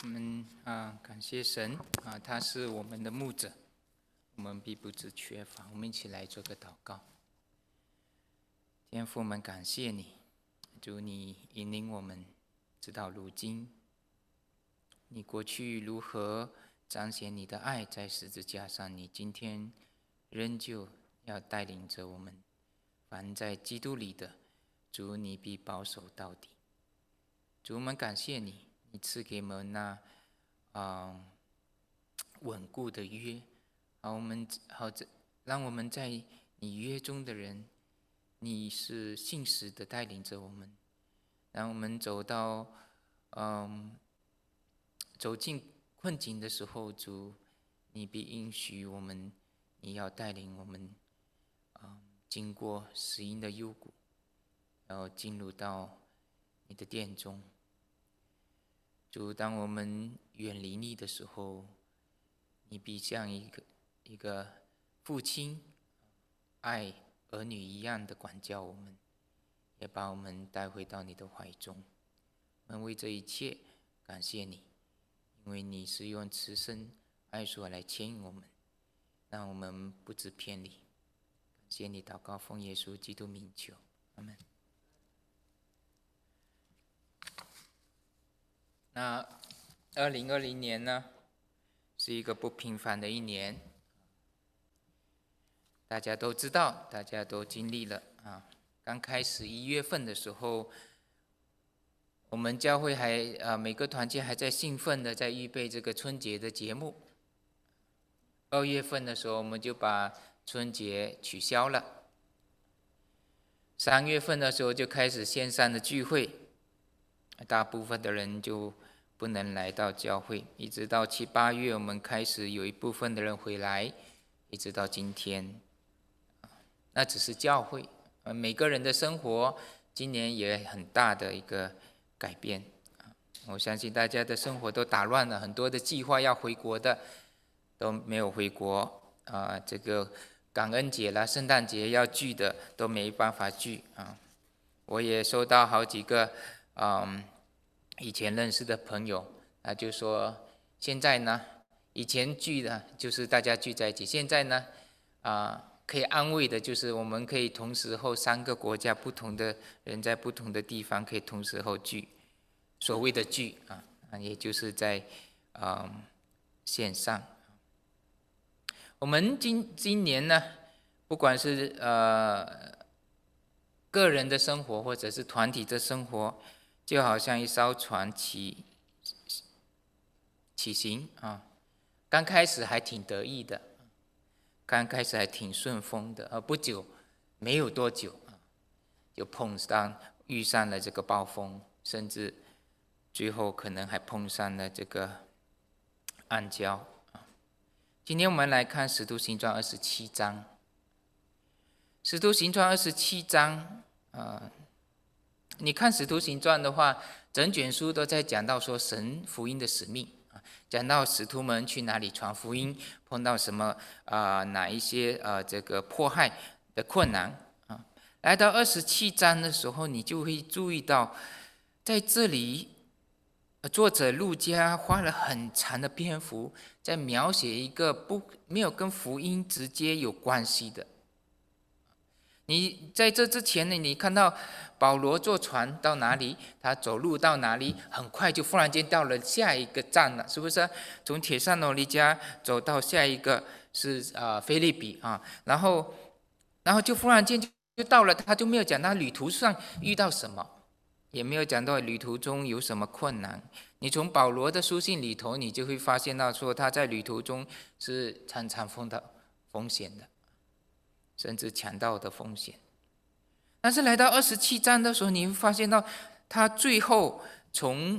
我们感谢神他是我们的牧者，我们必不致缺乏。我们一起来做个祷告。天父，我们感谢你，主，你引领我们直到如今。你过去如何彰显你的爱在十字架上，你今天仍旧要带领着我们。凡在基督里的，主，你必保守到底。主，我们感谢你，你赐给我们那稳固的约，让我们在你约中的人，你是信实的带领着我们，让我们走进困境的时候，主，你必应许我们，你要带领我们经过死荫的幽谷，然后进入到你的殿中。主，当我们远离你的时候，你必像一个父亲爱儿女一样的管教我们，也把我们带回到你的怀中。我们为这一切感谢你，因为你是用慈生爱所来牵引我们，让我们不致偏离。感谢你，祷告奉耶稣基督名求，阿们。那2020年呢，是一个不平凡的一年，大家都知道，大家都经历了刚开始1月份的时候，我们教会每个团契还在兴奋的在预备这个春节的节目。2月份的时候，我们就把春节取消了。3月份的时候就开始线上的聚会，大部分的人就不能来到教会，一直到7、8月，我们开始有一部分的人回来，一直到今天。那只是教会，每个人的生活今年也很大的一个改变。我相信大家的生活都打乱了，很多的计划要回国的都没有回国这个感恩节啦、圣诞节要聚的都没办法聚我也收到好几个以前认识的朋友就说现在呢，以前聚的就是大家聚在一起，现在呢可以安慰的就是我们可以同时候3个国家不同的人在不同的地方可以同时候聚，所谓的聚也就是在线上。我们今年呢，不管是个人的生活或者是团体的生活，就好像一艘船起行刚开始还挺得意的，刚开始还挺顺风的，不久没有多久就遇上了这个暴风，甚至最后可能还碰上了这个暗礁。今天我们来看《使徒行传》27章。《使徒行传》27章你看《使徒行传》的话，整卷书都在讲到说神福音的使命讲到使徒们去哪里传福音，碰到什么哪一些这个迫害的困难来到27章的时候，你就会注意到，在这里作者路加花了很长的篇幅在描写一个没有跟福音直接有关系的。你在这之前呢，你看到保罗坐船到哪里，他走路到哪里，很快就忽然间到了下一个站了，是不是？从帖撒罗尼迦走到下一个是腓立比然后就忽然间就到了，他就没有讲到旅途上遇到什么，也没有讲到旅途中有什么困难。你从保罗的书信里头，你就会发现到说他在旅途中是常常碰到风险的，甚至强盗的风险。但是来到27章的时候，你会发现到他最后从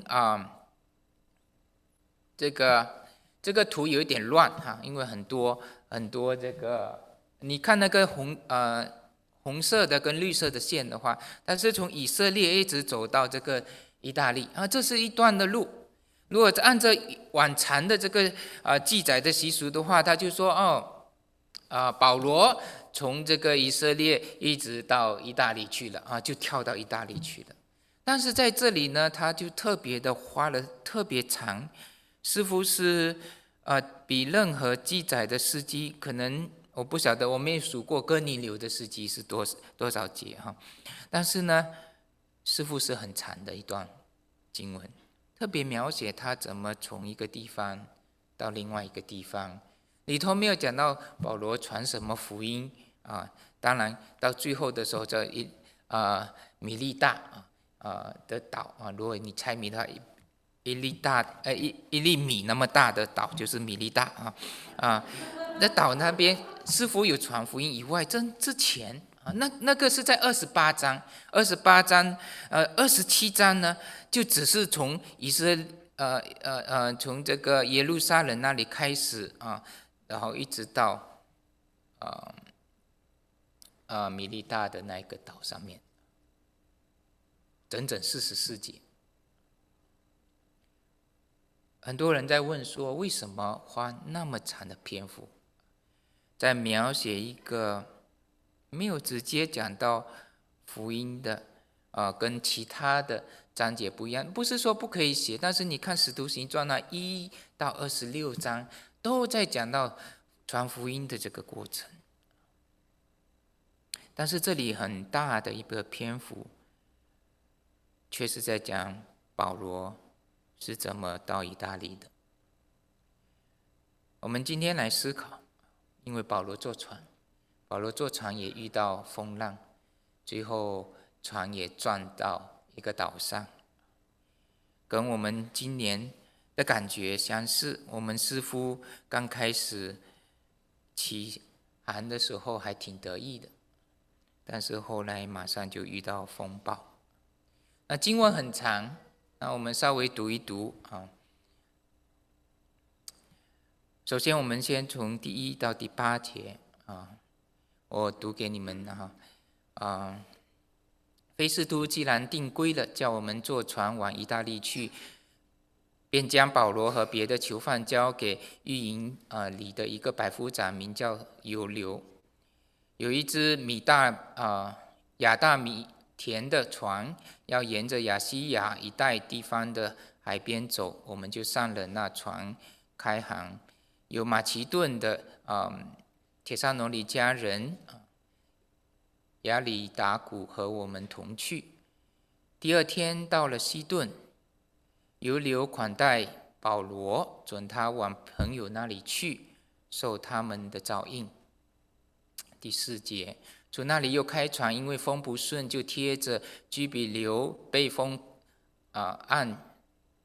这个图有一点乱因为很多这个，你看那个红色的跟绿色的线的话，它是从以色列一直走到这个意大利这是一段的路。如果按照往常的这个记载的习俗的话，他就说保罗从这个以色列一直到意大利去了就跳到意大利去了。 但是在这里呢，他就特别的花了特别长，似乎是比任何记载的事迹，可能我不晓得，我没有数过哥尼流的事迹是多少节哈，但是呢，似乎是很长的一段经文，特别描写他怎么从一个地方到另外一个地方，里头没有讲到保罗传什么福音啊，当然到最后的时候，这米利大的岛啊，如果你猜米大一粒米那么大的岛就是米利大那岛那边似乎有传福音以外，之前那个是在28章，27章呢，就只是从从这个耶路撒冷那里开始然后一直到米利大的那个岛上面，整整44节。很多人在问说，为什么花那么长的篇幅，在描写一个没有直接讲到福音的跟其他的章节不一样，不是说不可以写，但是你看《使徒行传》那1到26章，都在讲到传福音的这个过程。但是这里很大的一个篇幅，却是在讲保罗是怎么到意大利的。我们今天来思考，因为保罗坐船也遇到风浪，最后船也撞到一个岛上，跟我们今年的感觉相似。我们似乎刚开始起航的时候还挺得意的，但是后来马上就遇到风暴。那经文很长，那我们稍微读一读首先，我们先从第1到第8节我读给你们菲斯都既然定规了，叫我们坐船往意大利去，便将保罗和别的囚犯交给狱营里的一个百夫长，名叫尤留。有一只亚大米田的船，要沿着亚细亚一带地方的海边走，我们就上了那船开航。有马其顿的帖撒罗尼迦人亚里达古和我们同去。第2天到了西顿，尤留款待保罗，准他往朋友那里去，受他们的照应。第4节，从那里又开船，因为风不顺，就贴着居比流背风岸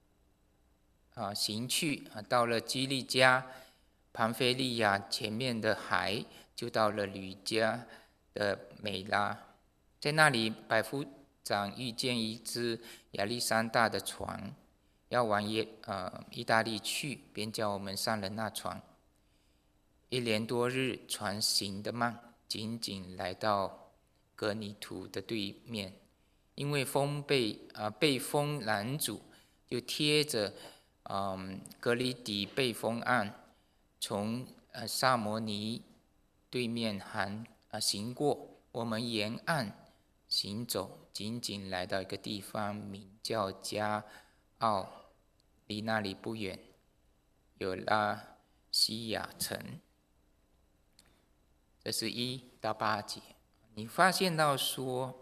行去，到了基利加庞菲利亚前面的海，就到了吕家的美拉。在那里，百夫长遇见一只亚历山大的船，要往意大利去，便叫我们上了那船。1连多日，船行得慢，仅仅来到格尼图的对面，因为被风拦阻，就贴着格里底背风岸，从萨摩尼对面行过。我们沿岸行走，仅仅来到一个地方，名叫加奥，离那里不远，有拉西亚城。这是1到8节。你发现到说，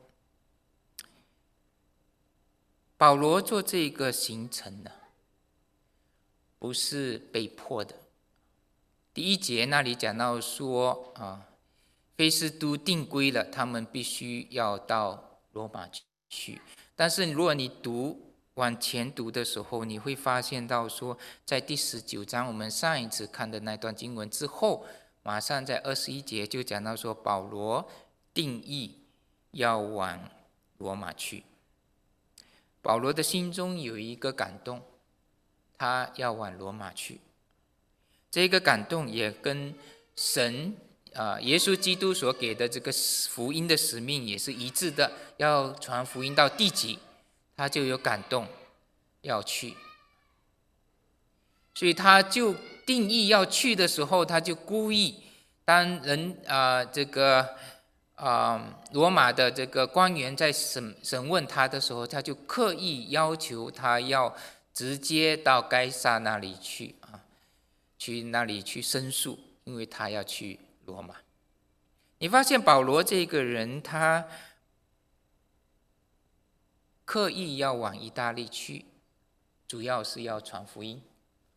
保罗做这个行程呢，不是被迫的。第1节那里讲到说菲斯都定规了，他们必须要到罗马去。但是如果你往前读的时候，你会发现到说，在第19章我们上一次看的那段经文之后，马上在21节就讲到说，保罗定义要往罗马去。保罗的心中有一个感动，他要往罗马去。这个感动也跟神耶稣基督所给的这个福音的使命也是一致的，要传福音到地极，他就有感动要去。所以他就定义要去的时候，他就故意，当人罗马的这个官员在审问他的时候，他就刻意要求他要直接到该撒那里去去那里去申诉，因为他要去罗马。你发现保罗这个人，他刻意要往意大利去，主要是要传福音。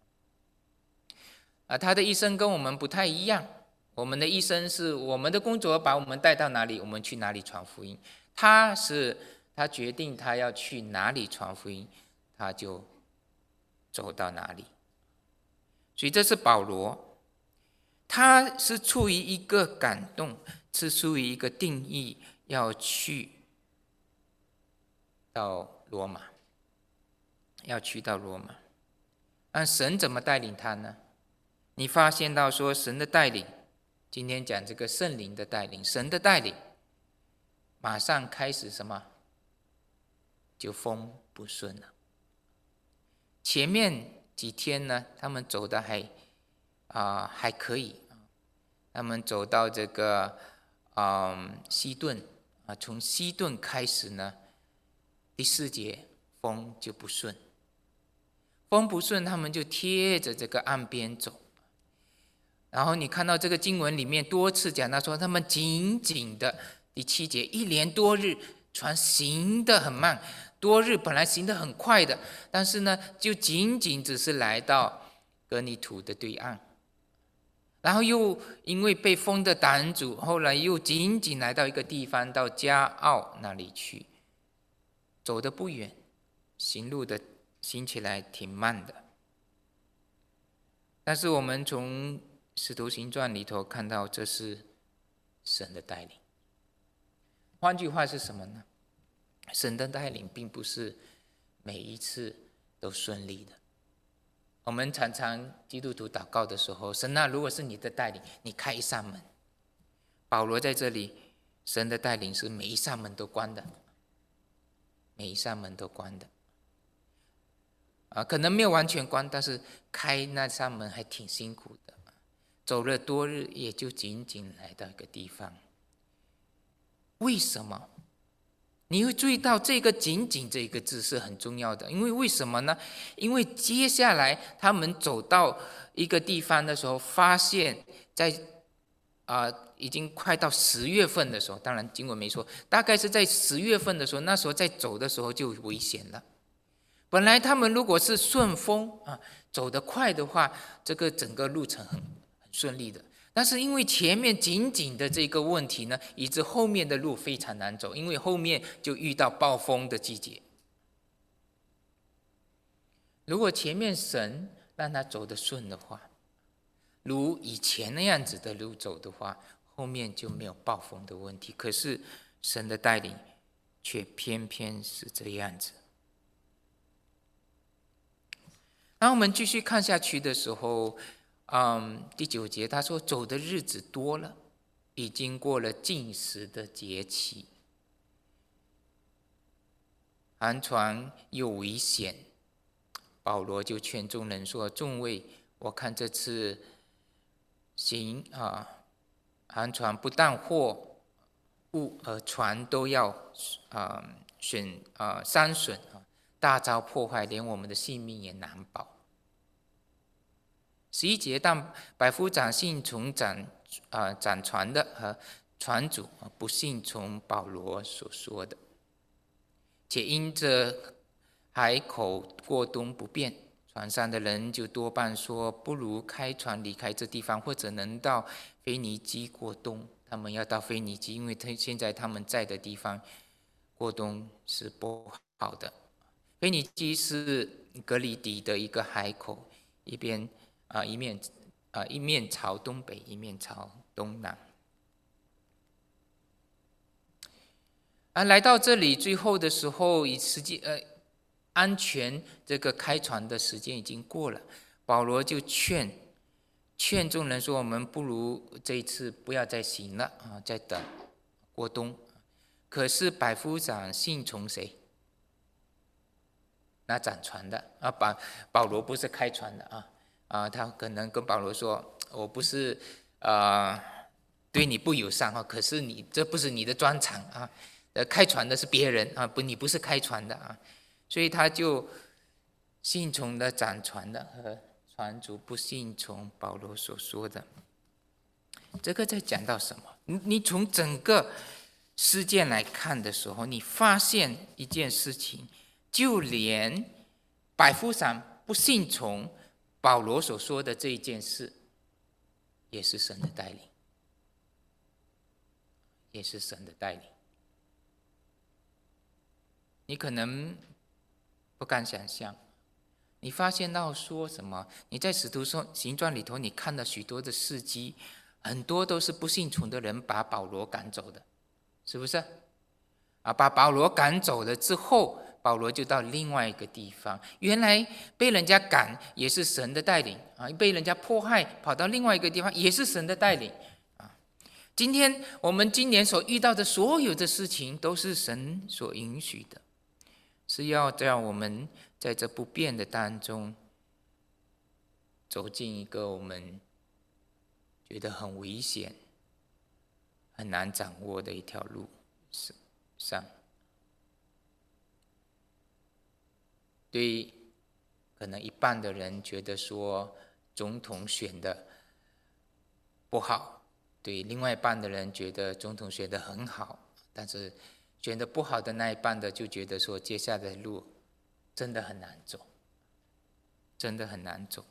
他的一生跟我们不太一样。我们的一生是我们的工作把我们带到哪里，我们去哪里传福音。他决定他要去哪里传福音，他就走到哪里。所以这是保罗，他是出于一个感动，是出于一个定义，要去到罗马，要去到罗马。那神怎么带领他呢？你发现到说神的带领，今天讲这个圣灵的带领，神的带领，马上开始什么？就风不顺了。前面几天呢，他们走的还可以，他们走到这个西顿从西顿开始呢，第4节风就不顺，风不顺，他们就贴着这个岸边走。然后你看到这个经文里面多次讲到说，他们紧紧的，第7节，一连多日船行得很慢，多日本来行得很快的，但是呢，就仅仅只是来到格尼土的对岸，然后又因为被风的挡住，后来又仅仅来到一个地方，到加奥那里去，走得不远，行起来挺慢的。但是我们从使徒行传里头看到，这是神的带领。换句话是什么呢？神的带领并不是每一次都顺利的。我们常常基督徒祷告的时候，神啊，如果是你的带领，你开一扇门。保罗在这里，神的带领是每一扇门都关的，每一扇门都关的。可能没有完全关，但是开那扇门还挺辛苦的。走了多日，也就仅仅来到一个地方。为什么？你会注意到这个“仅仅”这个字是很重要的，因为为什么呢？因为接下来他们走到一个地方的时候，发现在已经快到10月份的时候，当然经文没说，大概是在10月份的时候，那时候在走的时候就危险了。本来他们如果是顺风走得快的话，这个整个路程很顺利的。但是因为前面紧紧的这个问题呢，以致后面的路非常难走，因为后面就遇到暴风的季节。如果前面神让他走得顺的话，如以前那样子的路走的话，后面就没有暴风的问题。可是神的带领却偏偏是这样子。然后我们继续看下去的时候，第9节他说，走的日子多了，已经过了禁食的节期，寒船又危险，保罗就劝众人说：“众位，我看这次行寒船不但货物和船都要伤损，大遭破坏，连我们的性命也难保。”11节，但百夫长信从掌船的和船主不信从保罗所说的，且因着海口过冬不便，船上的人就多半说，不如开船离开这地方，或者能到腓尼基过冬。他们要到腓尼基，因为现在他们在的地方过冬是不好的。腓尼基是格里底的一个海口，一面朝东北，一面朝东南。来到这里最后的时候，安全这个开船的时间已经过了，保罗就劝众人说：“我们不如这一次不要再行了再等过冬。”可是百夫长信从谁？那掌船的保罗不是开船的他可能跟保罗说：“我不是对你不友善可是这不是你的专长啊，开船的是别人啊，你不是开船的啊，所以他就信从了掌船的和船主不信从保罗所说的。这个在讲到什么？你从整个事件来看的时候，你发现一件事情，就连百夫长不信从保罗所说的这一件事，也是神的带领，也是神的带领。你可能不敢想象，你发现到说什么？你在使徒行传里头，你看了许多的事迹，很多都是不信从的人把保罗赶走的，是不是？把保罗赶走了之后，保罗就到另外一个地方。原来被人家赶也是神的带领啊，被人家迫害跑到另外一个地方也是神的带领啊。今天我们今年所遇到的所有的事情，都是神所允许的，是要让我们在这不变的当中，走进一个我们觉得很危险、很难掌握的一条路上。对可能一半的人觉得说总统选的不好，对另外一半的人觉得总统选的很好，但是选的不好的那一半的就觉得说接下来的路真的很难走，真的很难走。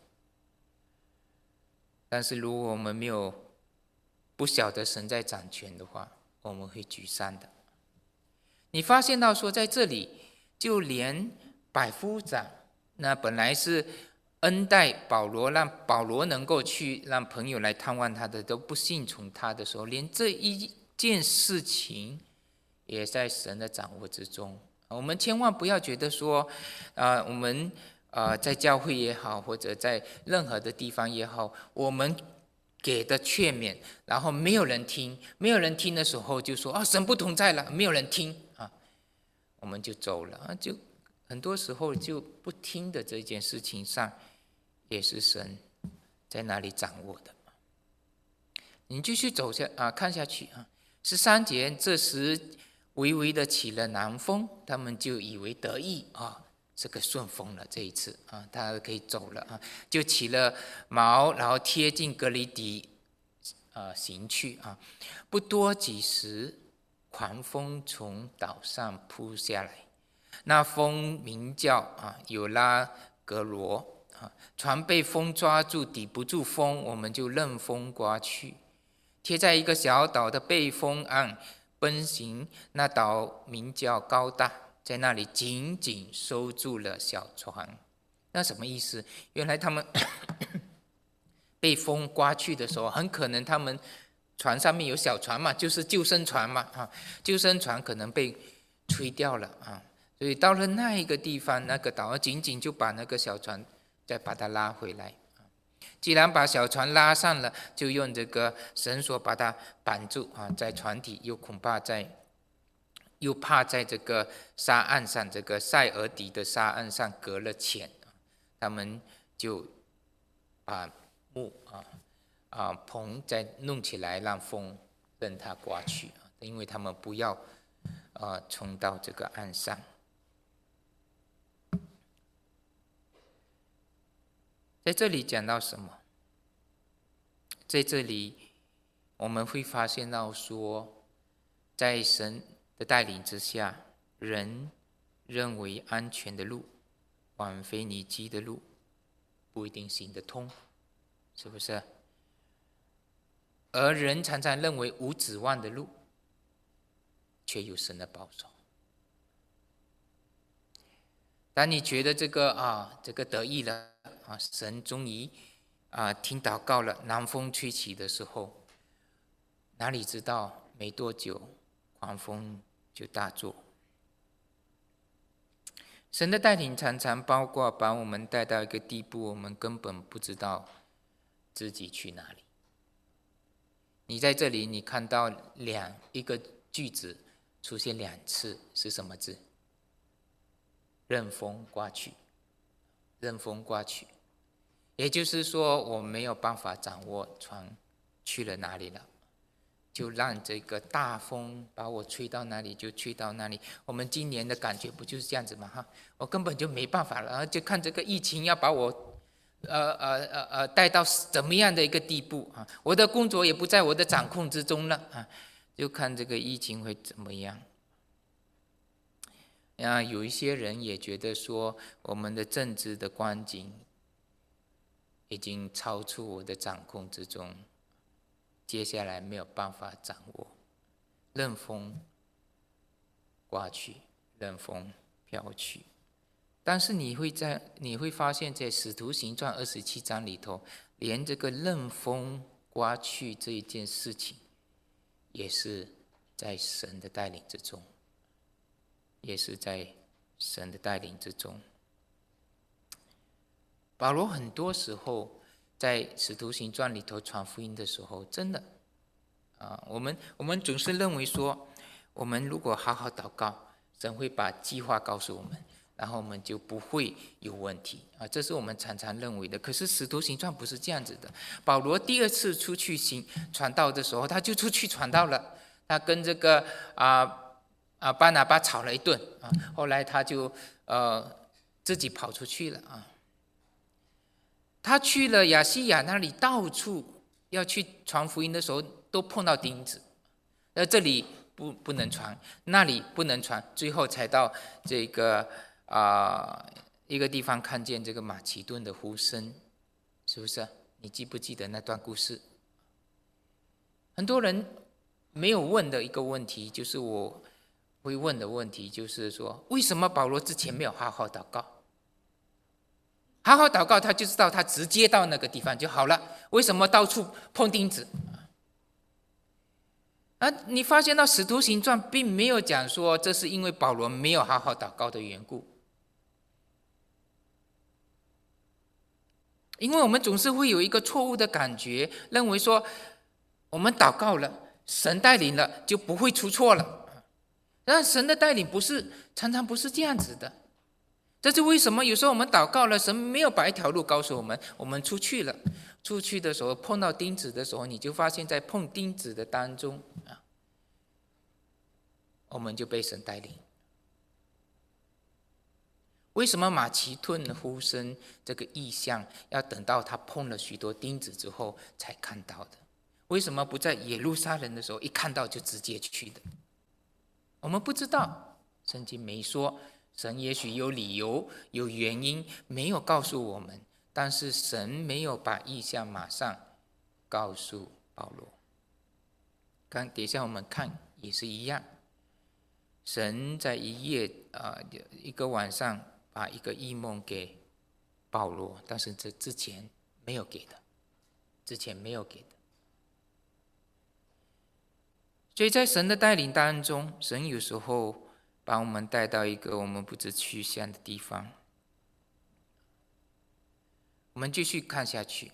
但是如果我们没有不晓得神在掌权的话，我们会沮丧的。你发现到说在这里，就连百夫长那本来是恩待保罗，让保罗能够去让朋友来探望他的，都不信从他的时候，连这一件事情也在神的掌握之中。我们千万不要觉得说我们在教会也好，或者在任何的地方也好，我们给的劝勉，然后没有人听，没有人听的时候就说神不同在了，没有人听啊，我们就走了就很多时候就不听的这件事情上，也是神在那里掌握的。你继续走看下去13节，这时微微的起了南风，他们就以为得意这个顺风了，这一次他可以走了就起了锚，然后贴近革哩底行去不多几时，狂风从岛上扑下来，那风名叫有拉格罗船被风抓住，抵不住风，我们就任风刮去，贴在一个小岛的背风岸奔行。那岛名叫高大，在那里紧紧收住了小船。那什么意思？原来他们被风刮去的时候，很可能他们船上面有小船嘛，就是救生船嘛救生船可能被吹掉了所以到了那一个地方，那个岛紧紧就把那个小船再把它拉回来。既然把小船拉上了，就用这个绳索把它绑住在船底，又怕在这个沙岸上，这个塞俄底的沙岸上隔了浅，他们就把木棚再弄起来，让风任它刮去因为他们不要冲到这个岸上。在这里讲到什么？在这里我们会发现到说，在神的带领之下，人认为安全的路，往腓尼基的路不一定行得通，是不是？而人常常认为无指望的路，却有神的保守。当你觉得这个得意了神终于听祷告了，南风吹起的时候，哪里知道没多久狂风就大作。神的带领常常包括把我们带到一个地步，我们根本不知道自己去哪里。你在这里你看到一个句子出现2次，是什么字？任风刮去，任风刮去。也就是说我没有办法掌握船去了哪里了， 就让这个大风把我吹到哪里就吹到哪里。我们今年的感觉不就是这样子吗？我根本就没办法了，就看这个疫情要把我带到怎么样的一个地步啊！我的工作也不在我的掌控之中了啊，就看这个疫情会怎么样。有一些人也觉得说，我们的政治的光景已经超出我的掌控之中，接下来没有办法掌握，任风刮去，任风飘去。但是你会发现在《使徒行传》27章里头，连这个任风刮去这一件事情，也是在神的带领之中，也是在神的带领之中。保罗很多时候在《使徒行传》里头传福音的时候，真的我们总是认为说，我们如果好好祷告，神会把计划告诉我们，然后我们就不会有问题这是我们常常认为的。可是《使徒行传》不是这样子的。保罗第2次出去传道的时候，他就出去传道了。他跟这个巴拿巴吵了一顿后来他就自己跑出去了他去了亚细亚那里，到处要去传福音的时候，都碰到钉子。这里不能传，那里不能传，最后才到这个一个地方看见这个马其顿的呼声，是不是？你记不记得那段故事？很多人没有问的一个问题，就是我会问的问题，就是说，为什么保罗之前没有好好祷告？好好祷告，他就知道他直接到那个地方就好了。为什么到处碰钉子？你发现到《使徒行传》并没有讲说这是因为保罗没有好好祷告的缘故。因为我们总是会有一个错误的感觉，认为说我们祷告了，神带领了，就不会出错了。但神的带领常常不是这样子的。这是为什么有时候我们祷告了，神没有把一条路告诉我们，我们出去了，出去的时候碰到钉子的时候，你就发现在碰钉子的当中我们就被神带领。为什么马其顿呼声这个意象要等到他碰了许多钉子之后才看到的？为什么不在耶路撒冷的时候一看到就直接去的？我们不知道，圣经没说。神也许有理由有原因没有告诉我们，但是神没有把意象马上告诉保罗。等一下我们看也是一样，神在一个晚上把一个异梦给保罗，但是这之前没有给的，所以在神的带领当中，神有时候把我们带到一个我们不知去向的地方。我们继续看下去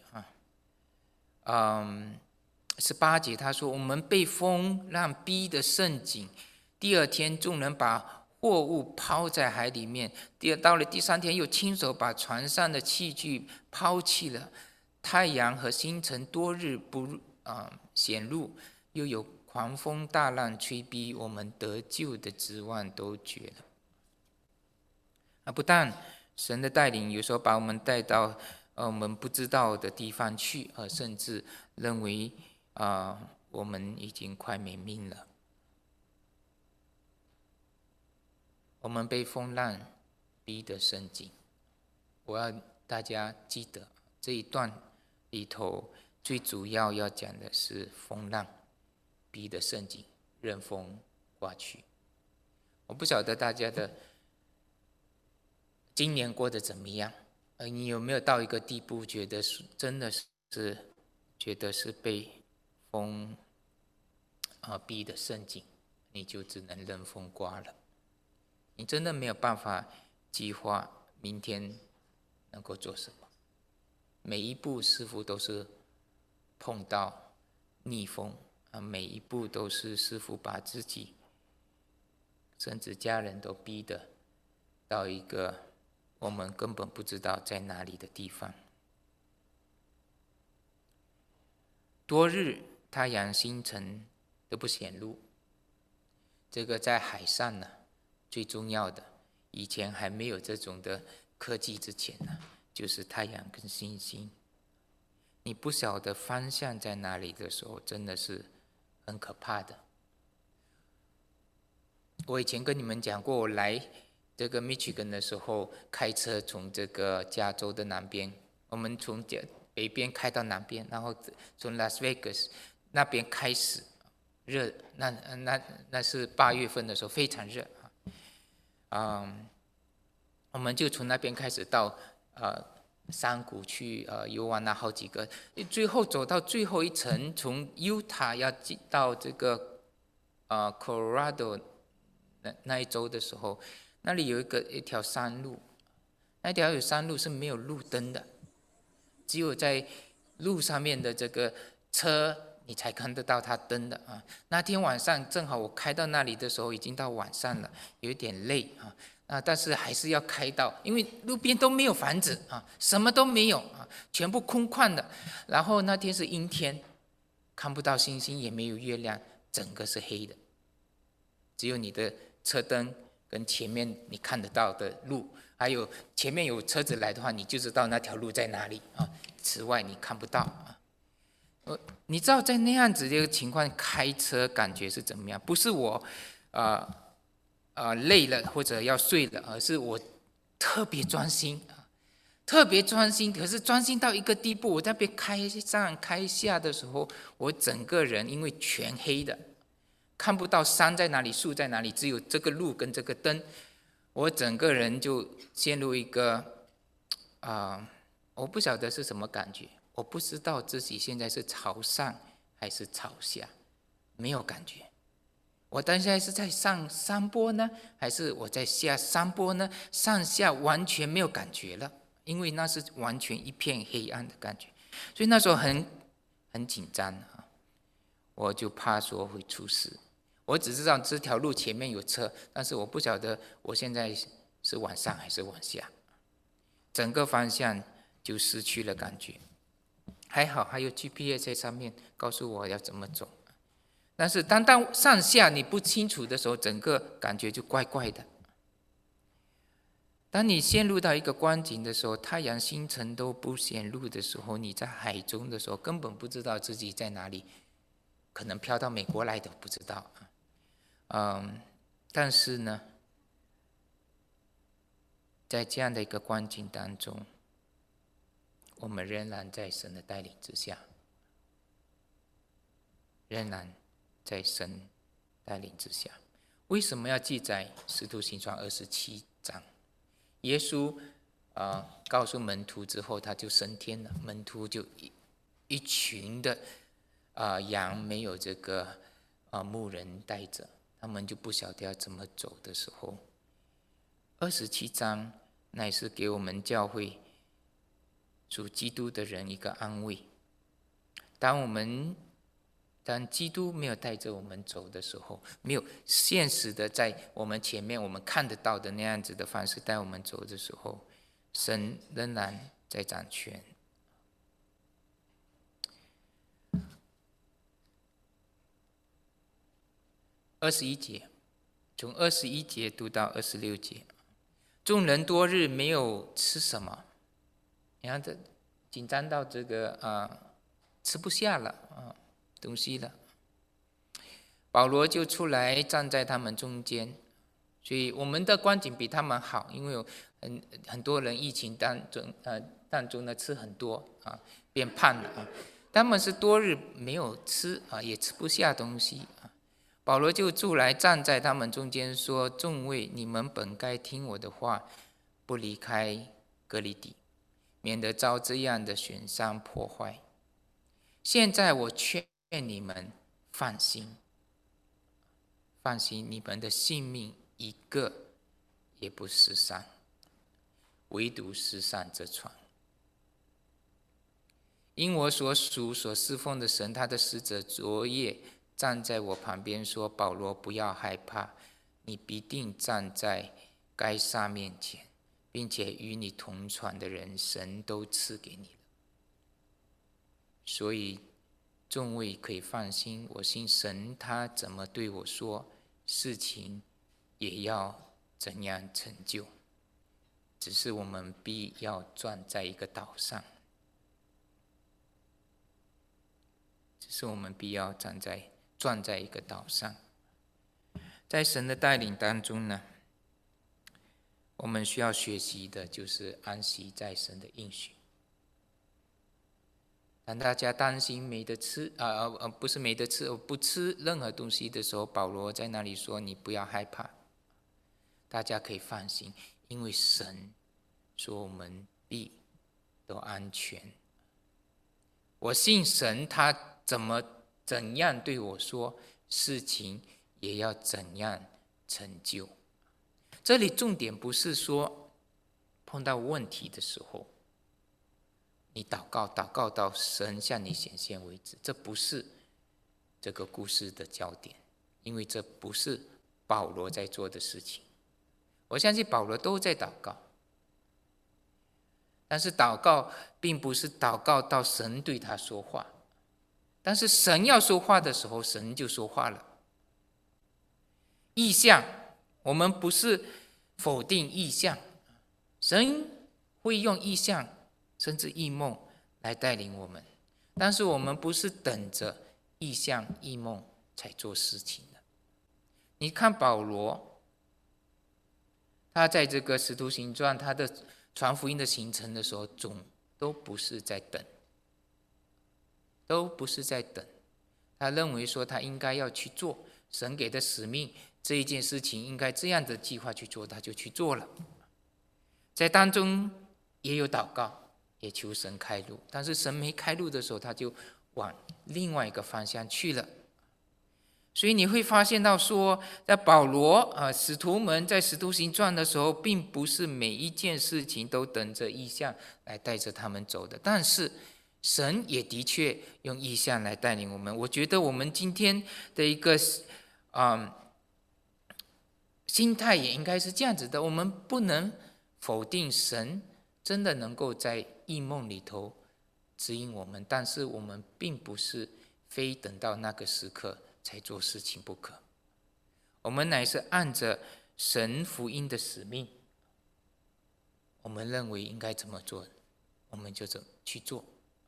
18节他说，我们被风浪逼得甚紧，第2天众人把货物抛在海里面，到了第3天又亲手把船上的器具抛弃了。太阳和星辰多日不显露，又有狂风大浪吹逼，我们得救的指望都绝了。不但神的带领有时候把我们带到我们不知道的地方去，甚至认为我们已经快没命了。我们被风浪逼得甚紧。我要大家记得这一段里头最主要要讲的是风浪逼得甚紧，任风刮去。我不晓得大家的今年过得怎么样，你有没有到一个地步觉得真的是觉得是被风逼得甚紧，你就只能任风刮了。你真的没有办法计划明天能够做什么，每一步似乎都是碰到逆风每一步都是似乎把自己甚至家人都逼得到一个我们根本不知道在哪里的地方。多日太阳星辰都不显露。这个在海上呢，最重要的，以前还没有这种的科技之前呢，就是太阳跟星星。你不晓得方向在哪里的时候，真的是很可怕的。我以前跟你们讲过，我来这个 Michigan 的时候，开车从这个加州的南边，我们从北边开到南边，然后从 Las Vegas 那边开始热，那是8月份的时候，非常热我们就从那边开始到山谷去游玩了好几个，最后走到最后一层，从 Utah 要到这个Colorado 那一州的时候，那里有一条山路，那条山路是没有路灯的，只有在路上面的这个车你才看得到它灯的啊。那天晚上正好我开到那里的时候已经到晚上了，有一点累但是还是要开到，因为路边都没有房子什么都没有全部空旷的。然后那天是阴天，看不到星星，也没有月亮，整个是黑的，只有你的车灯跟前面你看得到的路，还有前面有车子来的话，你就知道那条路在哪里此外你看不到你知道在那样子的一个情况开车感觉是怎么样？不是我累了或者要睡了，而是我特别专心特别专心。可是专心到一个地步，我在被开上开下的时候，我整个人因为全黑的，看不到山在哪里，树在哪里，只有这个路跟这个灯，我整个人就陷入一个我不晓得是什么感觉，我不知道自己现在是朝上还是朝下，没有感觉。我当下是在上山坡呢，还是我在下山坡呢？上下完全没有感觉了，因为那是完全一片黑暗的感觉，所以那时候很紧张我就怕说会出事。我只知道这条路前面有车，但是我不晓得我现在是往上还是往下，整个方向就失去了感觉。还好还有 GPS 在上面告诉我要怎么走。但是当上下你不清楚的时候，整个感觉就怪怪的。当你陷入到一个光景的时候，太阳星辰都不显露的时候，你在海中的时候根本不知道自己在哪里，可能飘到美国来都不知道但是呢，在这样的一个光景当中，我们仍然在神的带领之下，仍然在神带领之下。为什么要记载使徒行传27章？耶稣告诉门徒之后，他就升天了，门徒就一群的羊没有这个牧人带着，他们就不晓得要怎么走的时候，27章乃是给我们教会属基督的人一个安慰。当基督没有带着我们走的时候，没有现实的在我们前面我们看得到的那样子的方式带我们走的时候，神仍然在掌权。21节，从21节读到26节，众人多日没有吃什么，你看这紧张到这个吃不下了东西了。保罗就出来站在他们中间，所以我们的光景比他们好，因为有很多人疫情当中呢吃很多变胖了他们是多日没有吃也吃不下东西保罗就出来站在他们中间说：众位，你们本该听我的话，不离开革哩底，免得遭这样的损伤破坏。现在我劝你们放心，放心，你们的性命一个也不失丧，唯独失丧这船。因我所属所侍奉的神，他的使者昨夜站在我旁边说：保罗，不要害怕，你必定站在该撒面前，并且与你同船的人，神都赐给你了。所以众位可以放心，我信神他怎么对我说，事情也要怎样成就。只是我们必要站在一个岛上，站在一个岛上。在神的带领当中呢，我们需要学习的就是安息在神的应许。当大家担心没得吃不是没得吃，不吃任何东西的时候，保罗在那里说：“你不要害怕，大家可以放心，因为神说我们必都安全。我信神，他怎样对我说，事情也要怎样成就。”这里重点不是说碰到问题的时候，你祷告到神向你显现为止，这不是这个故事的焦点，因为这不是保罗在做的事情。我相信保罗都在祷告，但是祷告并不是祷告到神对他说话，但是神要说话的时候，神就说话了。意象，我们不是否定意象，神会用意象甚至异梦来带领我们，但是我们不是等着意象异梦才做事情的。你看保罗，他在这个使徒行传他的传福音的行程的时候，都不是在等，他认为说他应该要去做神给的使命，这一件事情应该这样的计划去做，他就去做了。在当中也有祷告，也求神开路，但是神没开路的时候，他就往另外一个方向去了。所以你会发现到说，在保罗使徒们在使徒行传的时候，并不是每一件事情都等着异象来带着他们走的，但是神也的确用异象来带领我们。我觉得我们今天的一个心态也应该是这样子的，我们不能否定神真的能够在异梦里头指引我们，但是我们并不是非等到那个时刻才做事情不可。我们乃是按着神福音的使命，我们认为应该怎么做，我们就怎么去做。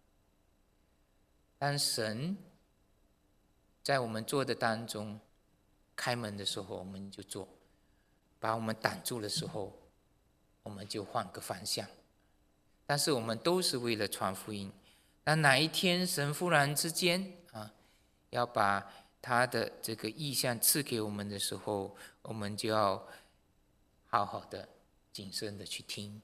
当神在我们做的当中开门的时候，我们就做；把我们挡住的时候，我们就换个方向。但是我们都是为了传福音。当哪一天神忽然之间要把他的这个意象赐给我们的时候，我们就要好好的谨慎的去听。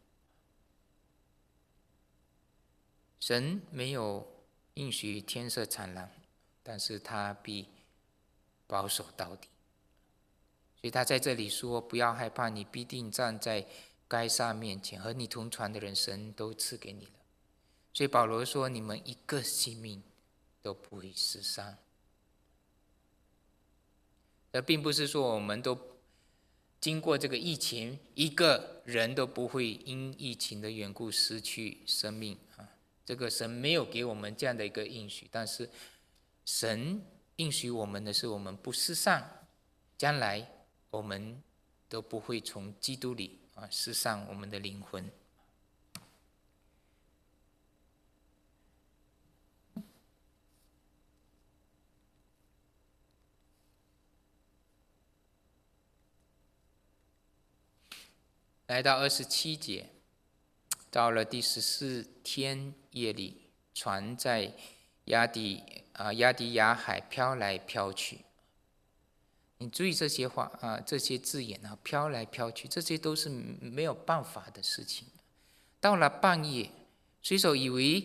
神没有应许天色灿烂，但是他必保守到底。所以他在这里说，不要害怕，你必定站在该撒面前，和你同船的人神都赐给你了。所以保罗说，你们一个性命都不会失丧。并不是说我们都经过这个疫情，一个人都不会因疫情的缘故失去生命这个神没有给我们这样的一个应许，但是神应许我们的是，我们不失丧，将来我们都不会从基督里失丧我们的灵魂。来到27节，到了第14天夜里，船在亚底亚海飘来飘去。你注意这些话这些字眼飘来飘去，这些都是没有办法的事情。到了半夜，水手以为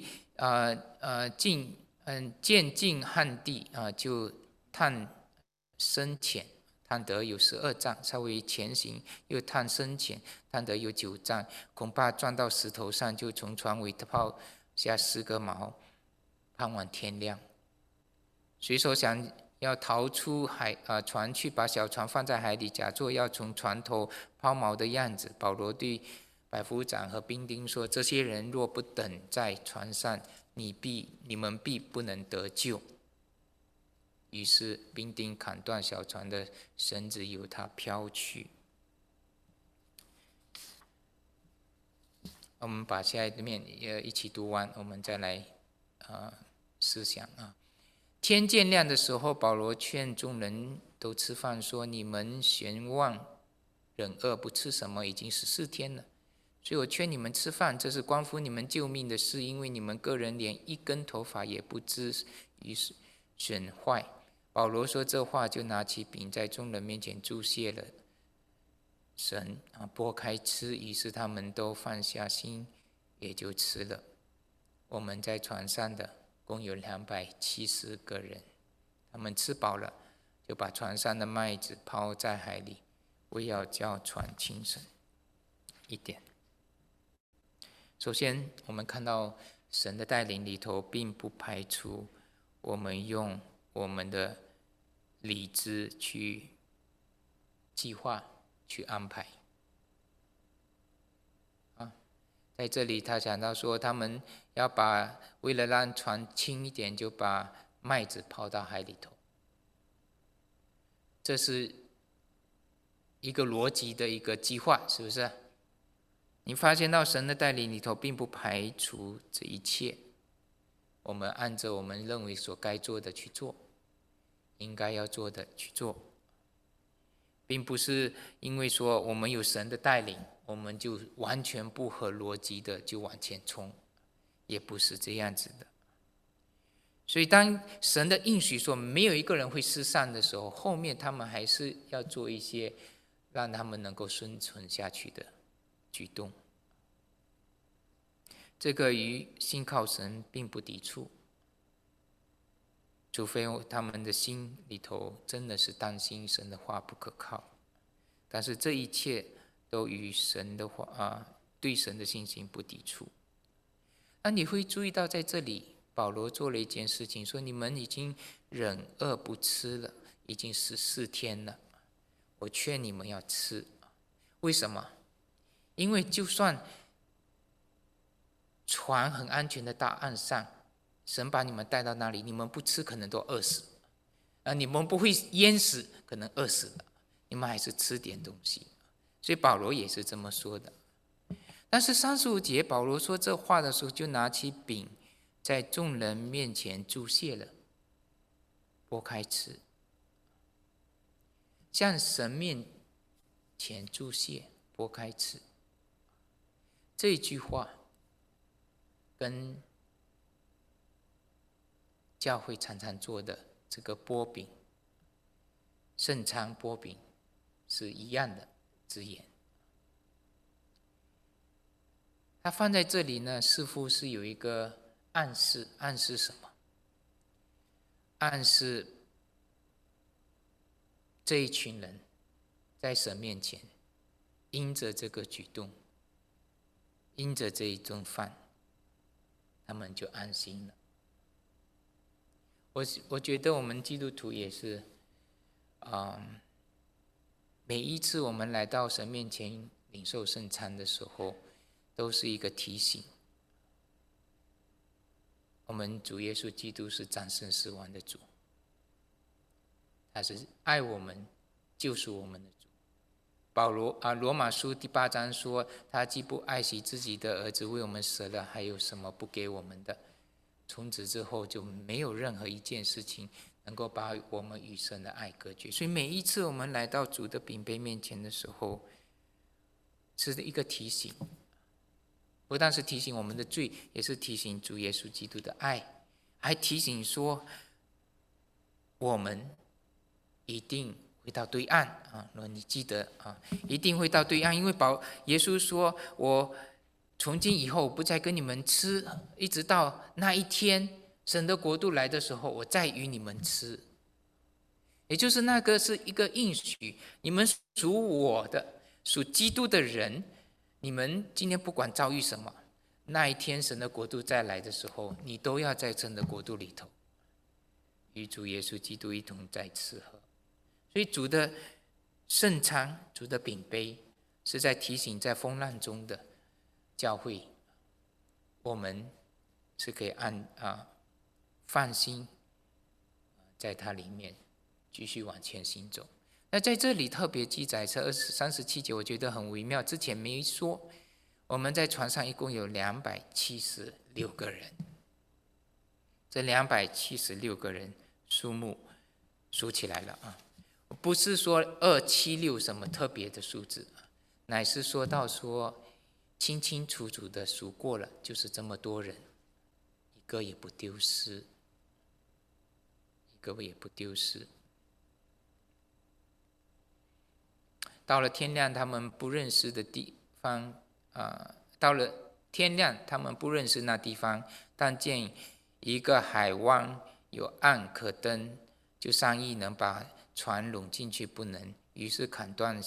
渐近旱地就探深浅，探得有12丈，稍微前行，又探深浅，探得有9丈，恐怕撞到石头上，就从船尾抛下10个锚，盼望天亮。水手想要逃出船去，把小船放在海里，假作要从船头抛锚的样子。保罗对百夫长和兵丁说：“这些人若不等在船上，你们必不能得救。” 于是兵丁砍断小船的绳子，由它飘去。我们把下面一起读完，我们再来思想啊。天渐亮的时候，保罗劝众人都吃饭，说：“你们悬望忍饿，不吃什么，已经14天了。所以我劝你们吃饭，这是关乎你们救命的事，因为你们个人连一根头发也不至于损坏。”保罗说这话，就拿起饼在众人面前祝谢了神，拨开吃，于是他们都放下心，也就吃了。我们在船上的共有270个人，他们吃饱了，就把船上的麦子抛在海里，为要叫船轻省一点。首先，我们看到神的带领里头，并不排除我们用我们的理智去计划、去安排。在这里，他讲到说，他们要为了让船轻一点，就把麦子抛到海里头。这是一个逻辑的一个计划，是不是？你发现到神的带领里头，并不排除这一切。我们按照我们认为所该做的去做，应该要做的去做，并不是因为说我们有神的带领，我们就完全不合逻辑的就往前冲，也不是这样子的。所以当神的应许说没有一个人会失散的时候，后面他们还是要做一些让他们能够生存下去的举动。这个与信靠神并不抵触，除非他们的心里头真的是担心神的话不可靠。但是这一切都与神的话对神的信心不抵触。那你会注意到在这里保罗做了一件事情，说你们已经忍饿不吃了，已经14天了，我劝你们要吃。为什么？因为就算船很安全的到岸上，神把你们带到那里，你们不吃可能都饿死，你们不会淹死，可能饿死了，你们还是吃点东西。所以保罗也是这么说的。但是35节保罗说这话的时候，就拿起饼在众人面前祝谢了，拨开吃，向神面前祝谢，拨开吃。这句话跟教会常常做的这个拨饼、圣餐拨饼是一样的字眼。它放在这里呢，似乎是有一个暗示，暗示什么？暗示这一群人在神面前，因着这个举动，因着这一顿饭，他们就安心了。我觉得我们基督徒也是，每一次我们来到神面前领受圣餐的时候，都是一个提醒。我们主耶稣基督是战胜死亡的主，他是爱我们、救赎我们的主。罗马书第8章说，他既不爱惜自己的儿子为我们舍了，还有什么不给我们的？从此之后就没有任何一件事情能够把我们与神的爱隔绝。所以每一次我们来到主的饼杯面前的时候，是一个提醒，不但是提醒我们的罪，也是提醒主耶稣基督的爱，还提醒说我们一定会到对岸啊！如果你记得啊，一定会到对岸，因为耶稣说：“我从今以后不再跟你们吃，一直到那一天神的国度来的时候，我再与你们吃。”也就是那个是一个应许，你们属我的、属基督的人，你们今天不管遭遇什么，那一天神的国度再来的时候，你都要在神的国度里头与主耶稣基督一同在吃喝。所以主的圣餐、主的饼杯，是在提醒在风浪中的教会，我们是可以放心在它里面继续往前行走。那在这里特别记载是37节，我觉得很微妙，之前没说。我们在船上一共有276个人，这276个人数目数起来了啊，不是说276什么特别的数字，乃是说到说清清楚楚的数过了，就是这么多人，一个也不丢失，一个也不丢失。到了天亮，他们不认识的地方，到了天亮，他们不认识那地方，但见一个海湾有岸可登，就商议能把船拢进去，不能，于是砍断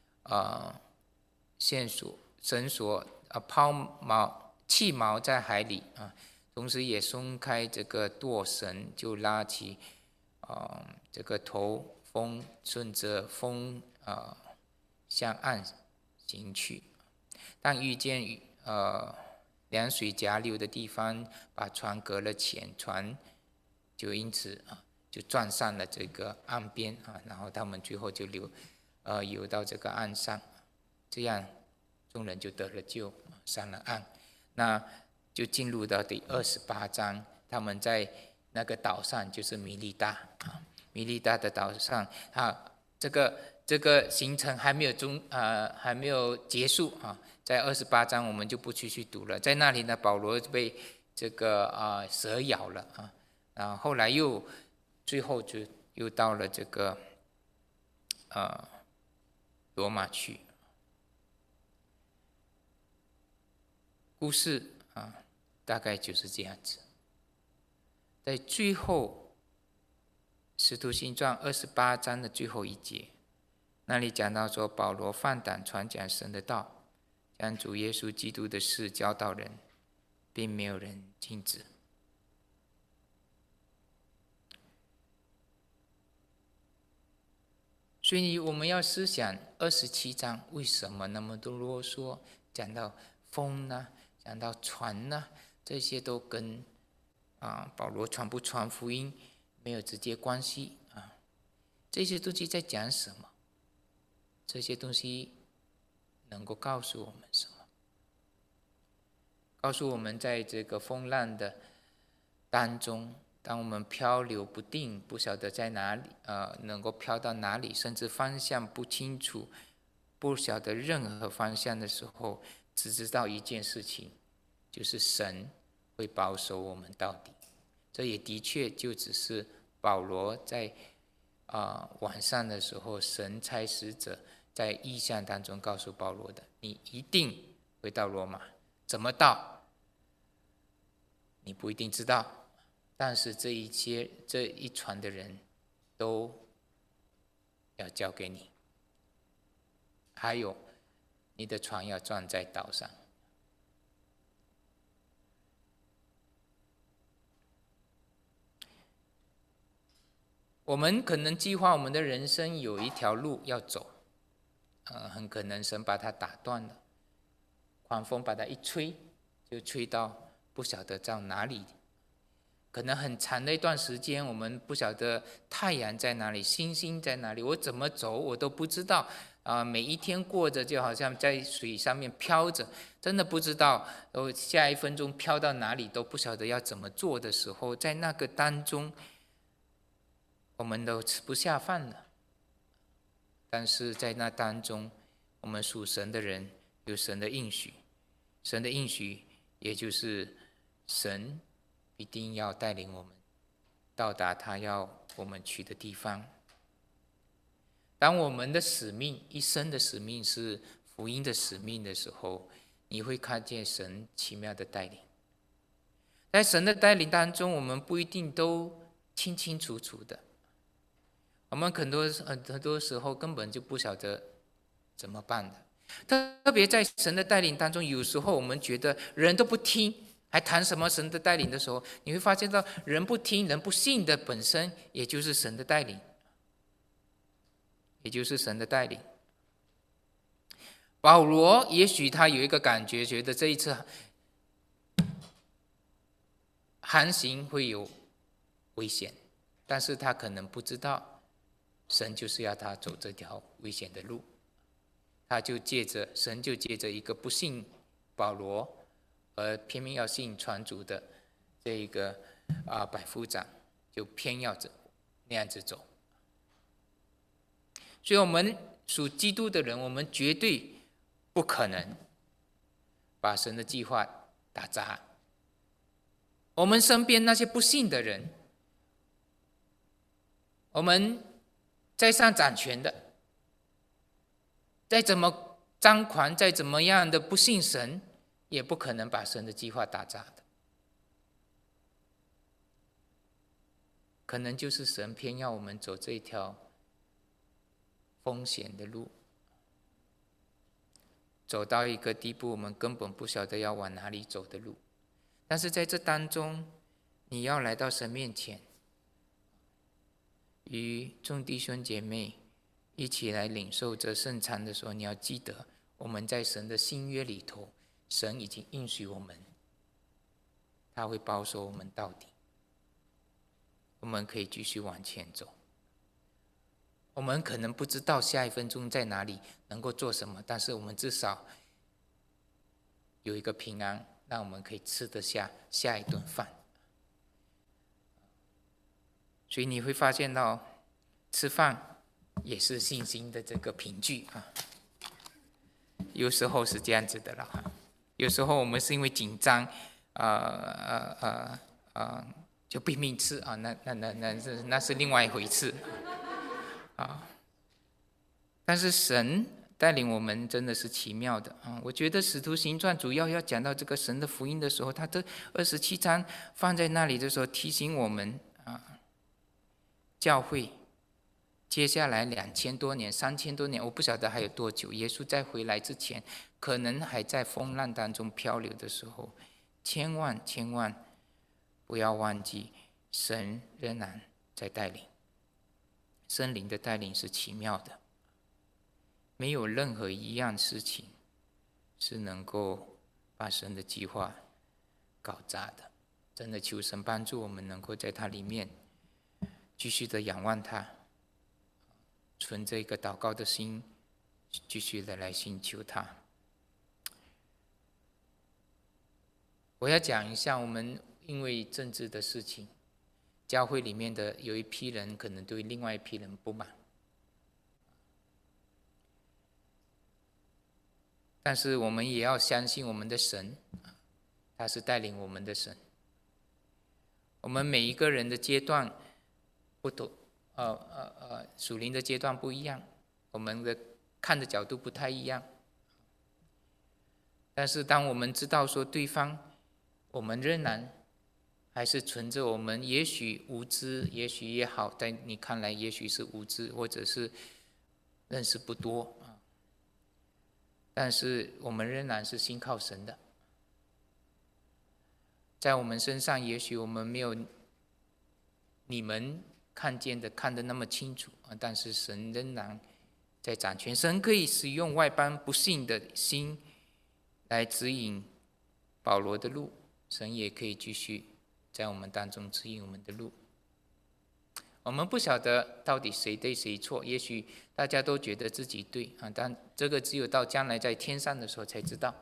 线索、绳索，抛弃锚在海里啊，同时也松开这个舵绳，就拉起这个头风，顺着风向岸行去。但遇见凉水夹流的地方，把船隔了浅，船就因此就撞上了这个岸边啊，然后他们最后就游到这个岸上，这样众人就得了救，上了岸。那就进入到第28章，他们在那个岛上，就是米利大啊，米利大的岛上啊，这个行程还没有结束啊，在28章我们就不继续读了。在那里呢，保罗被这个蛇咬了啊，然后后来最后就又到了这个罗马去。故事大概就是这样子。在最后《使徒行传》28章的最后一节，那里讲到说，保罗放胆传讲神的道，将主耶稣基督的事教导人，并没有人禁止。所以我们要思想27章为什么那么多啰嗦，讲到风呢，讲到船呢，这些都跟保罗传不传福音没有直接关系啊。这些东西在讲什么？这些东西能够告诉我们什么？告诉我们，在这个风浪的当中，当我们漂流不定，不晓得在哪里，能够漂到哪里，甚至方向不清楚，不晓得任何方向的时候，只知道一件事情，就是神会保守我们到底。这也的确就只是保罗在晚上的时候，神差使者在异象当中告诉保罗的：你一定会到罗马，怎么到？你不一定知道，但是这一船的人都要交给你。还有，你的船要撞在岛上。我们可能计划我们的人生有一条路要走，很可能神把它打断了，狂风把它一吹，就吹到不晓得到哪里。可能很长的一段时间，我们不晓得太阳在哪里，星星在哪里，我怎么走我都不知道。每一天过着就好像在水上面飘着，真的不知道下一分钟飘到哪里都不晓得要怎么做的时候，在那个当中，我们都吃不下饭了。但是在那当中，我们属神的人有神的应许，神的应许也就是神一定要带领我们到达他要我们去的地方。当我们的使命，一生的使命是福音的使命的时候，你会看见神奇妙的带领。在神的带领当中，我们不一定都清清楚楚的，我们很多时候根本就不晓得怎么办的。特别在神的带领当中，有时候我们觉得人都不听，还谈什么神的带领的时候，你会发现到人不听、人不信的本身，也就是神的带领。也就是神的带领。保罗也许他有一个感觉，觉得这一次航行会有危险， 但是他可能不知道，神就是要他走这条危险的路。神就借着一个不信保罗，而偏偏要信传主的这一个百夫长，就偏要那样子走。所以我们属基督的人，我们绝对不可能把神的计划打砸。我们身边那些不信的人，我们在上掌权的，再怎么张狂，再怎么样的不信神，也不可能把神的计划打砸的。可能就是神偏要我们走这条风险的路，走到一个地步，我们根本不晓得要往哪里走的路。但是在这当中，你要来到神面前，与众弟兄姐妹一起来领受这圣餐的时候，你要记得，我们在神的新约里头，神已经应许我们，他会保守我们到底，我们可以继续往前走。我们可能不知道下一分钟在哪里，能够做什么，但是我们至少有一个平安，让我们可以吃得下下一顿饭。所以你会发现到，吃饭也是信心的这个凭据啊。有时候是这样子的了哈，有时候我们是因为紧张，就拼命吃啊，那是另外一回事啊。但是神带领我们真的是奇妙的啊！我觉得《使徒行传》主要讲到这个神的福音的时候，他的27章放在那里的时候，提醒我们啊，教会接下来2000多年、3000多年，我不晓得还有多久，耶稣再回来之前，可能还在风浪当中漂流的时候，千万不要忘记，神仍然在带领，圣灵的带领是奇妙的。没有任何一样事情是能够把神的计划搞砸的。真的求神帮助我们能够在他里面继续的仰望他，存着一个祷告的心，继续的来寻求他。我要讲一下，我们因为政治的事情，教会里面的有一批人可能对另外一批人不满。但是我们也要相信我们的神，他是带领我们的神。我们每一个人的阶段不同，属灵的阶段不一样，我们的看的角度不太一样。但是当我们知道说对方，我们仍然还是存着我们也许无知，也许也好，在你看来也许是无知，或者是认识不多。但是我们仍然是信靠神的，在我们身上，也许我们没有你们看得那么清楚，但是神仍然在掌权。神可以使用外邦不信的心来指引保罗的路，神也可以继续在我们当中指引我们的路。我们不晓得到底谁对谁错，也许大家都觉得自己对啊，但这个只有到将来在天上的时候才知道。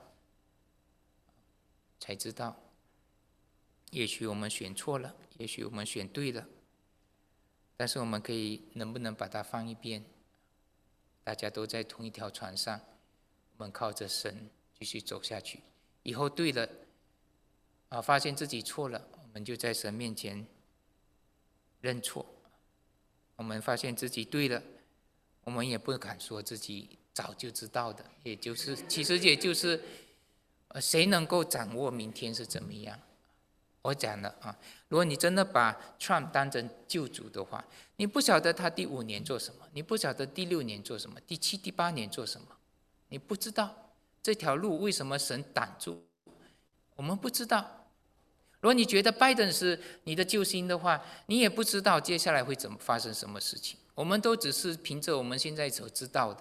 也许我们选错了，也许我们选对了，但是我们能不能把它放一边？大家都在同一条船上，我们靠着神继续走下去。以后对了发现自己错了，我们就在神面前认错。我们发现自己对了，我们也不敢说自己早就知道的，其实也就是谁能够掌握明天是怎么样？我讲了啊，如果你真的把 Trump 当成救主的话，你不晓得他第5年做什么，你不晓得第6年做什么，第7、第8年做什么，你不知道这条路为什么神挡住，我们不知道。如果你觉得拜登是你的救星的话，你也不知道接下来会怎么发生什么事情。我们都只是凭着我们现在所知道的，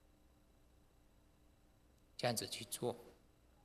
这样子去做。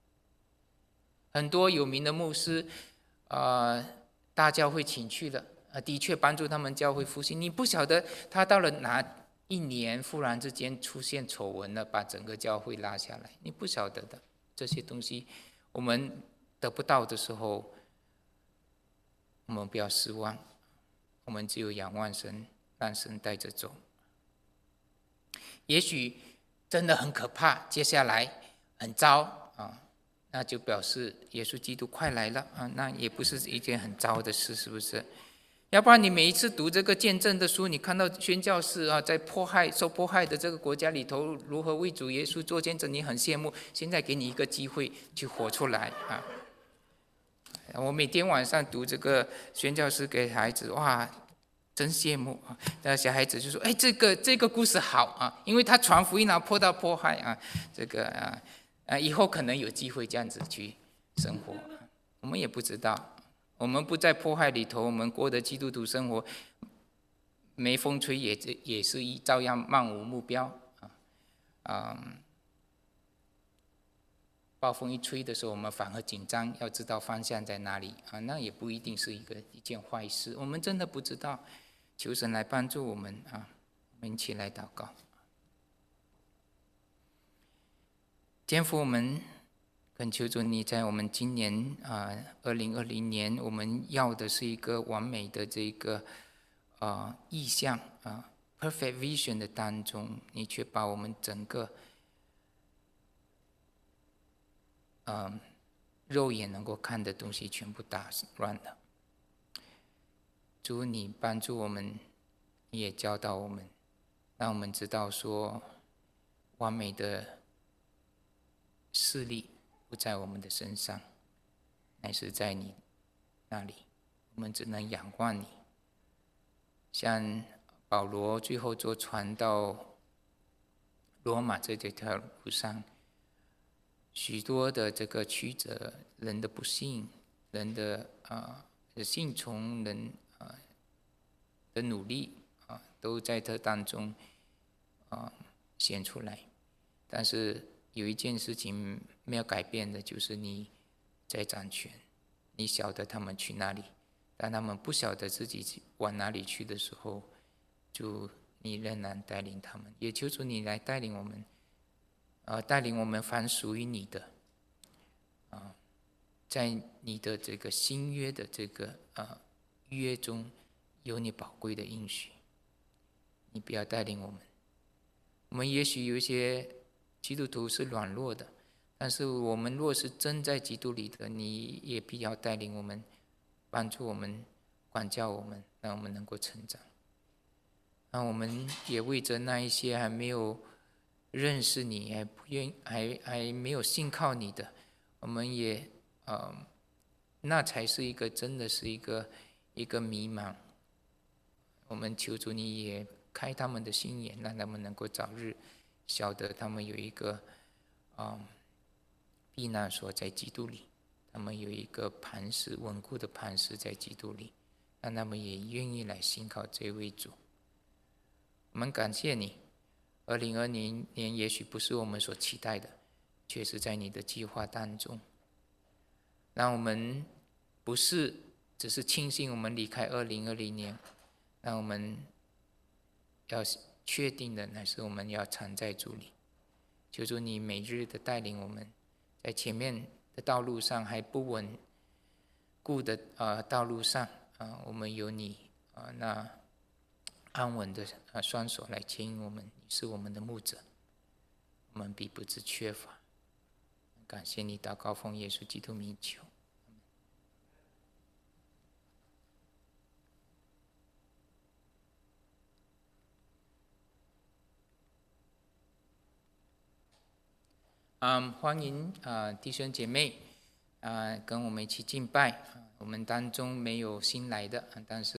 很多有名的牧师，大教会请去了， 的确帮助他们教会复兴。你不晓得他到了哪一年，忽然之间出现丑闻了，把整个教会拉下来，你不晓得的。这些东西我们得不到的时候，我们不要失望，我们只有仰望神，让神带着走。也许真的很可怕，接下来很糟啊，那就表示耶稣基督快来了啊，那也不是一件很糟的事，是不是？要不然你每一次读这个见证的书，你看到宣教士啊，在受迫害的这个国家里头，如何为主耶稣做见证，你很羡慕。现在给你一个机会去活出来啊！我每天晚上读这个宣教士给孩子，哇，真羡慕啊！那小孩子就说：“哎，这个故事好啊，因为他传福音啊，碰到迫害啊，这个以后可能有机会这样子去生活。”我们也不知道。我们不在迫害里头，我们过的基督徒生活，没风吹也是照样漫无目标暴风一吹的时候，我们反而紧张，要知道方向在哪里啊，那也不一定是一件坏事。我们真的不知道，求神来帮助我们啊！我们一起来祷告。天父，我们恳求主你在我们今年2020年，我们要的是一个完美的这个意象perfect vision 的当中，你却把我们整个肉眼能够看的东西全部打乱了。主你帮助我们，你也教导我们，让我们知道说完美的视力不在我们的身上，乃是在你那里，我们只能仰望你。像保罗最后坐船到罗马这条路上，许多的这个曲折，人的不幸，人的信从，人的努力都在这当中显出来。但是有一件事情没有改变的，就是你在掌权，你晓得他们去哪里，当他们不晓得自己往哪里去的时候，就你仍然带领他们。也求主你来带领我们，带领我们凡属于你的在你的这个新约的这个约中，有你宝贵的应许。你不要带领我们。我们也许有一些基督徒是软弱的，但是我们若是真在基督里的，你也必要带领我们，帮助我们，管教我们，让我们能够成长。那我们也为着那一些还没有认识你，还没有信靠你的，我们也那才是真的是一个迷茫。我们求主你也开他们的心眼，让他们能够早日晓得他们有一个避难所在基督里，他们有一个磐石，稳固的磐石在基督里，让他们也愿意来信靠这位主。我们感谢你，2020年也许不是我们所期待的，却是在你的计划当中。让我们不是只是庆幸我们离开2020年，让我们要确定的乃是我们要常在主里。求主你每日的带领我们，在前面的道路上还不稳固的道路上我们有你那安稳的双手来牵引我们，你是我们的牧者，我们必不致缺乏。感谢你，祷告奉耶稣基督名求。欢迎弟兄姐妹跟我们一起敬拜。我们当中没有新来的，但是